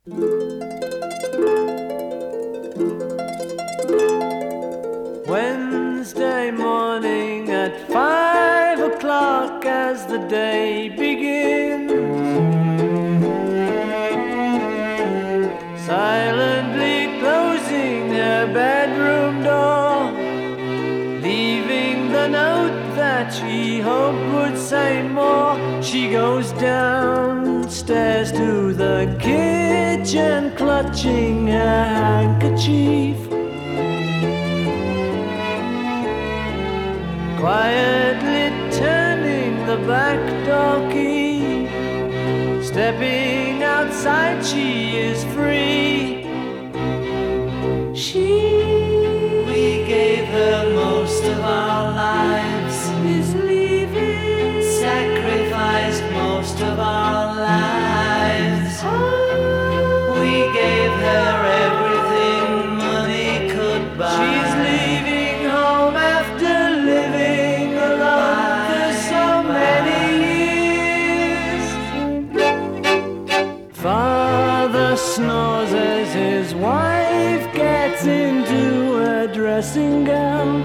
Wednesday morning at 5 o'clock as the day begins, silently closing her bedroom door, leaving the note that she hoped would say more. She goes downstairs to the kitchen, clutching her handkerchief, quietly turning the back door key. Stepping outside, she is free. We gave her most of our lives, is leaving, sacrificed most of our lives. We gave her everything money could buy. She's leaving home after living alone for so many years. Father snores as his wife gets into her dressing gown,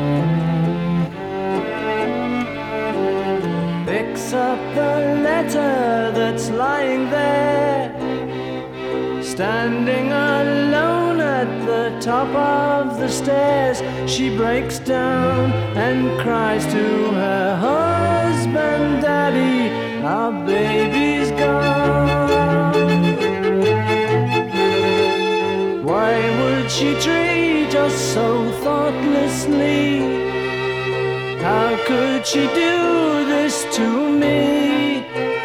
picks up the letter that's lying there, standing alone at the top of the stairs. She breaks down and cries to her husband, "Daddy, our baby's gone." Why would she treat us so thoughtlessly? How could she do this to me?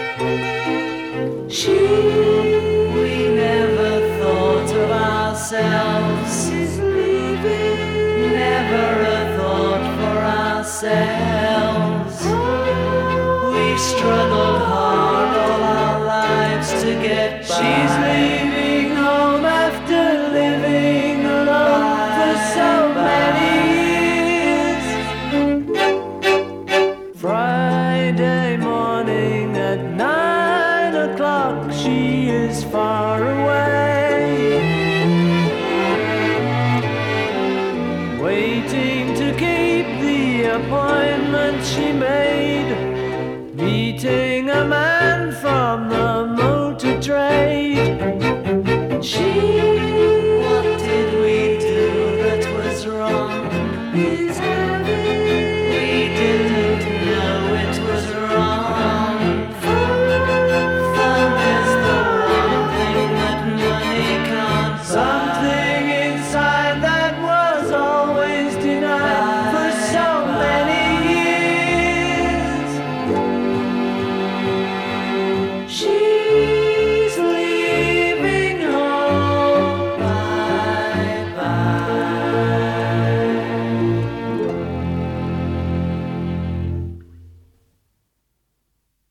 We never thought of ourselves, she's leaving. Never a thought for ourselves. We struggled hard all our lives to get by. She's leaving home after living alone for so many years. Friday morning at 9 o'clock, she is far away, waiting to keep the appointment she made, meeting a man